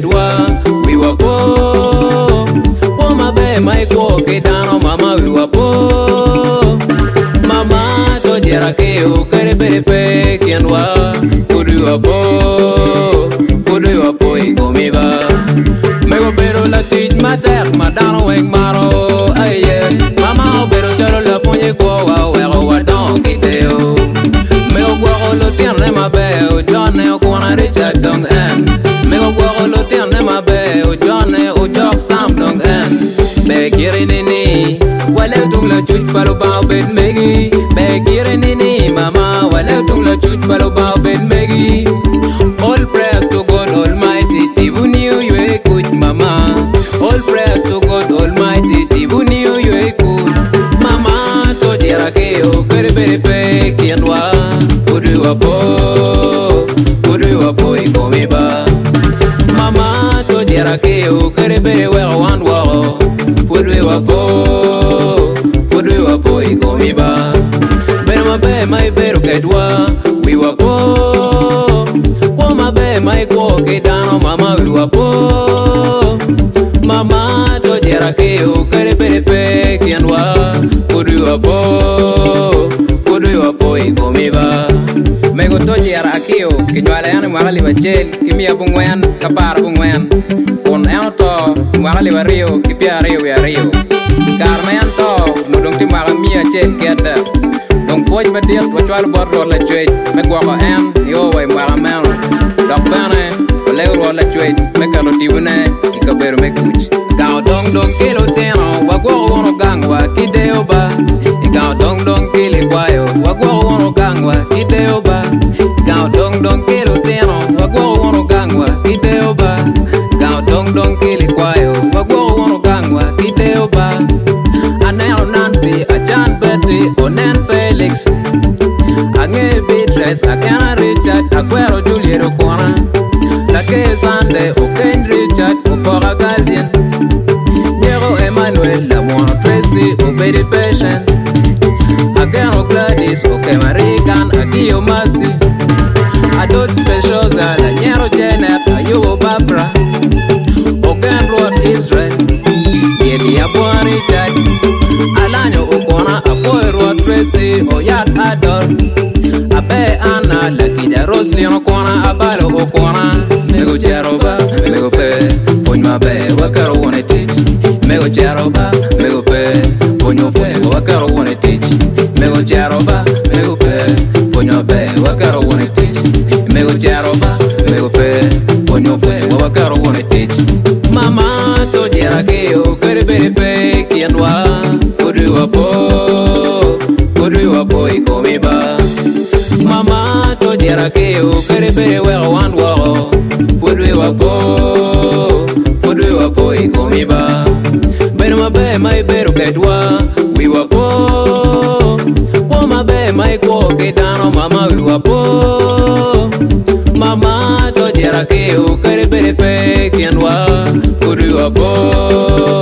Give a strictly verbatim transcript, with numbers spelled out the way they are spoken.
kedwa we were poor. Oh my baby, my walk it down, mama we were poor. Mama to jera ke o kare bere pe kianwa. Could you a poor? Could you a poor go me ba? Me go pero la tit mater madano weng maro aye. Mama pero jaro la ponye ko wa wa wa don kiteo. Me go go lo tiene ma be o John e o kona Richard dong en. Me go go lo tiene ma be o John e o Jock Sam dong en. Be kire nini wale tung la chuch palo ba ben megi. Be kire nini mama wale tung la chuch palo ba ben megi. All praise to God Almighty tibuni you e kuch mama. All praise to God Almighty tibuni you e kuch mama to jera ke o kare bere pe kianwa. Kudu apo kudu apo ikomi ba mama to jera ke o kare bere we wan wo. Kudu apo kudu apo ikomi ba bere ma be mai bere kedwa we were poor. Oh my baby, my walk it down, mama we were poor. Mama to jera ke o kare bere pe kianwa. Kudu apo kudu apo ikomi ba me go to jera ke o kinwala yan magali bachel kimia bungwen kapar bungwen kon an to magali wario kipia rio ya rio karmen to mudung ti magamia chen keta dong foj badil to chwal borro la chwej me go ko en yo way magamen dok bane le ro la chwej me kalo tiwne ikaber me kuch gaw dong dong kilo teno wa go wono gangwa kideo ba gaw dong dong kili kwayo wa go wono gangwa kideo ba gaw dong dong kilo teno wa go wono gangwa kideo ba gaw dong dong kili kwayo wa go wono gangwa kideo ba anelo Nancy Ajan Betty onen Felix ange Beatrice akana Richard akwero Juliet okwana lake Sunday oken Richard opora Guardian Nero Emmanuel la mono Tracy obedi Patience ageno Gladys oke Marigan akiyo Mercy adot Speciosa la nyero Janet ayubo Barbara oken Rod Israel yedi abwa Richard alanyo okona apoy Rod Tracy oyat Adol abe Anna la kija Roslyn okona abalo okona mego jeroba mego pe pon ma be wakaro wone teach mego jeroba mego pe ponyo fe wakaro wone teach mego jeroba mego pe ponyo be wakaro wone teach mego jeroba mego pe ponyo fe wakaro wone teach mama to jera ke o kare bere pe kianwa kudu apo kudu apo ikomi ba mama to jera ke o kare bere we wan wo. Kudu apo kudu apo ikomi ba bere ma be mai bere kedwa we were poor. Oh my baby, my walk it down, mama we were poor. Mama to jera ke o kare bere pe kianwa kudu apo